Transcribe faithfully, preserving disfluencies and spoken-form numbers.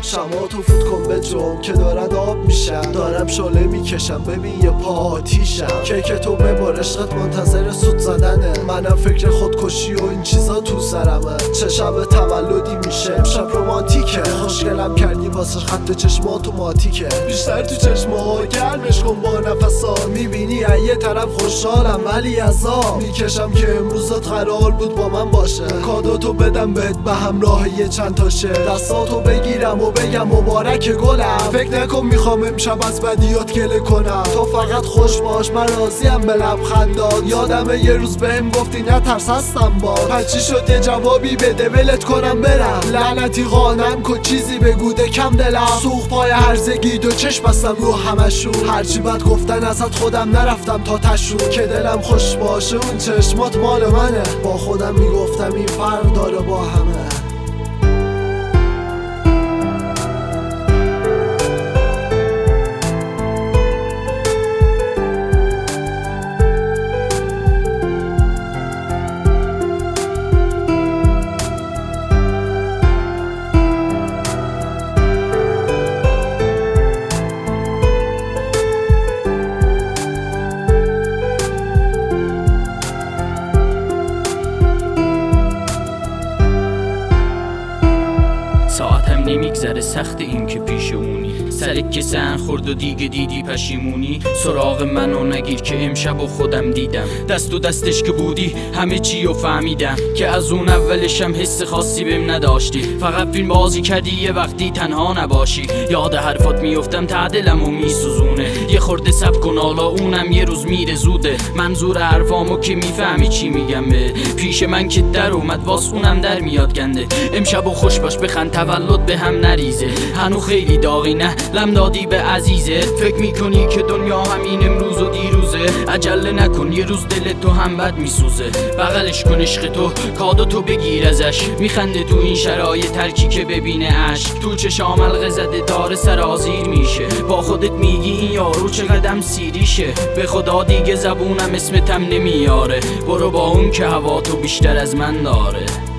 شماتو فوت کن به جون که دارن آب میشن، دارم شاله میکشم ببین یه پا آتیشم. که تو ببار عشقت منتظر سود زدنه، منم فکر خودکشی و این چیزا تو سرمه. چه شب تولدی میشه امشب رومانتیکه، خوشگلم کردی واسه خط چشم اتوماتیکه. بیشتر تو چشم‌ها گرمش کن با نفسا، میبینی یه طرف خوشحالم ولی عذاب میکشم که امروزت قرار بود با من باشه. کادوتو بدم بهت به همراه یه چند تاشه، دستاتو بگیرم و بگم مبارک گلم. فکر نکن میخوام امشب از بدیات گله کنم، تو فقط خوش باش من راضیم به لبخندات. یادمه یه روز بهم گفتی نترس هستم با، پچی شد یه جوابی بده ولت کنم برم. لعنتی قانم کن چیزی بگو کم دلم، سوخ پای هرزگی دو چشم بستم رو همشون. هرچی بد گفتن ازت خودم نرفتم تا تشون، که دلم خوش باشه اون چشمات مال منه. با خودم میگفتم این فرق داره با همه. ساعتم نمیگذره سخت این که پیشمونی، سرت که سن خورد و دیگه دیدی پشیمونی. سراغ منو نگیر که امشب و خودم دیدم، دست و دستش که بودی همه چی رو فهمیدم. که از اون اولشم حس خاصی بهم نداشتی، فقط فیلم بازی کردی یه وقتی تنها نباشی. یاد حرفات میفتم تعدلم و میسوزونه، یه خورده سب کن حالا اونم یه روز میره زوده. منظور حرفامو که میفهمی چی میگم به پیش من که در اومد واس اونم در میاد گنده. امشب و خوش باش بخند تولد به هم نریزه، هنو خیلی داغی نه لم دادی به عزیزه. فکر میکنی که دنیا همین امروز و دیروزه، عجله نکن یه روز دل تو هم بد میسوزه. بغلش کن عشق تو کادو تو بگیر ازش، میخنده تو این شرایط ترکی که ببینه عشق. تو چشام حلقه زده داره سرازیر میشه، با خودت میگی این یارو چه قدم سیریشه. به خدا دیگه زبونم اسمتم نمیاره، برو با اون که هوا تو بیشتر از من داره.